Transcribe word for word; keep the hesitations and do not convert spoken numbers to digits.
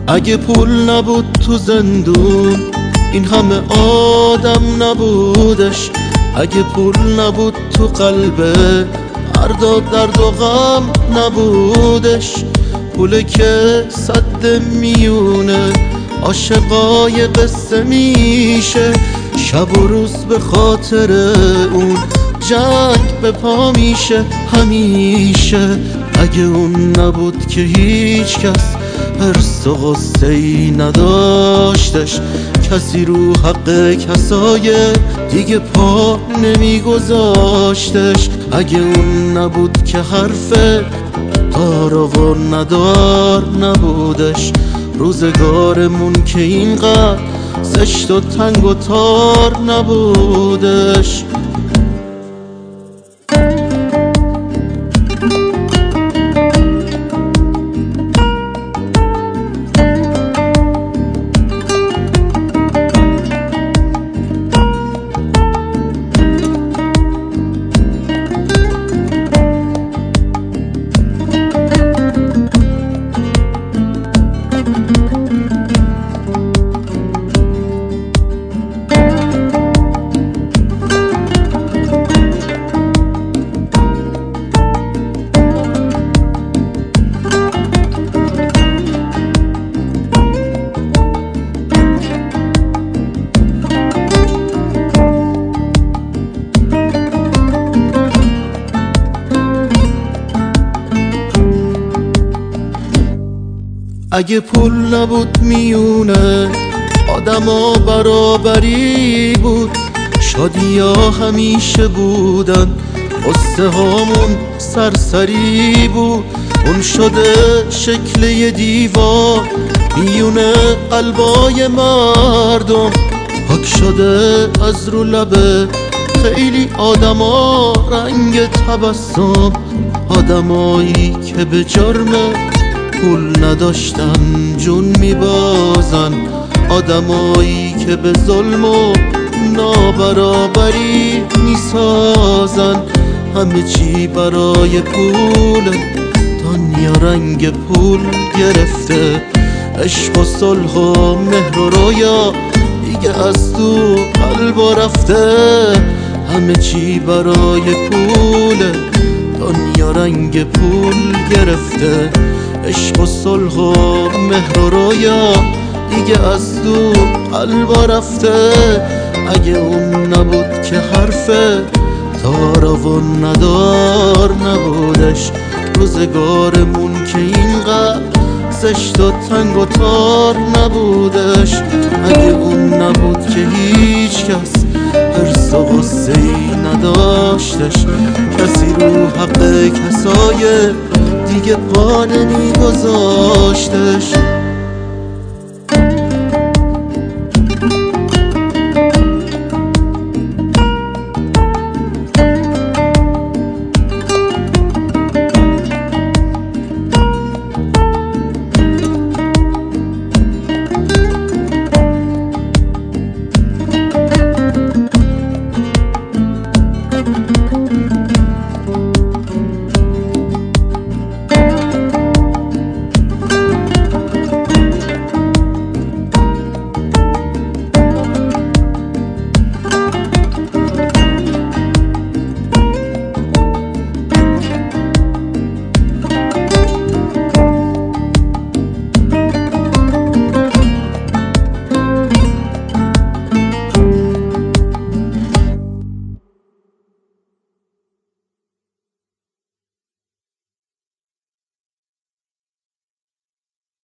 اگه پول نبود تو زندون این همه آدم نبودش. اگه پول نبود تو قلبه درد و درد و غم نبودش. پوله که صد میونه عاشقای قصه میشه، شب و روز به خاطر اون جنگ به پا میشه همیشه. اگه اون نبود که هیچ کس حرص و غصه ای نداشتش، کسی رو حق کسای دیگه پا نمیگذاشتش. اگه اون نبود که حرف دار و ندار نبودش، روزگارمون که اینقدر زشت و تنگ و تار نبودش. اگه پول نبود میونه آدما برابری بود، شادی ها همیشه بودن، قصه هامون سرسری بود. اون شده شکل یه دیوار میونه قلبای مردم، پاک شده از رو لبه خیلی آدما رنگ تبسم. آدمایی که به جرم پول نداشتن جون میبازن، آدمایی که به ظلم و نابرابری میسازن. همه چی برای پول، دنیا رنگ پول گرفته. عشق و صلح و مهر و رویا دیگه از تو قلبا رفته. همه چی برای پول، دنیا رنگ پول گرفته. عشق و صلح و مهر و رویا دیگه از تو قلبا رفته. اگه اون نبود که حرف دار و ندار نبودش، روزگارمون که اینقدر زشت و تنگ و تار نبودش. اگه اون نبود که هیچ کس حرص و غصه ای نداشتش، کسی رو حق کسای دیگه پا نمیگذاشتش.